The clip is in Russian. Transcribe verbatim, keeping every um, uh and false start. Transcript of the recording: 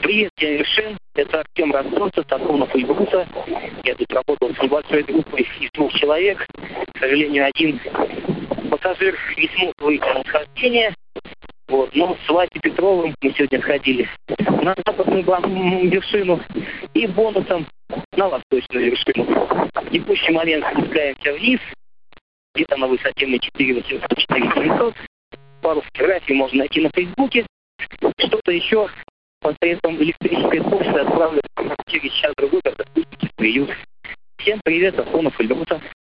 Привет, я Вершин. Это Артем Ростовцев, Сафонов Эльбруса. Я тут работал с небольшой группой из двух человек. К сожалению, один пассажир не смог выйти на восхождение. Вот. Но с Васей Петровым мы сегодня сходили на западную вершину и бонусом на восточную вершину. В текущий момент спускаемся вниз, где-то на высоте мы четыре тысячи восемьсот — четыре тысячи девятьсот. Пару фотографий можно найти на Фейсбуке. Что-то еще посредством электрической почты отправлю через час-другой, когда спуститесь в приют. Всем привет, Сафонов Эльбруса.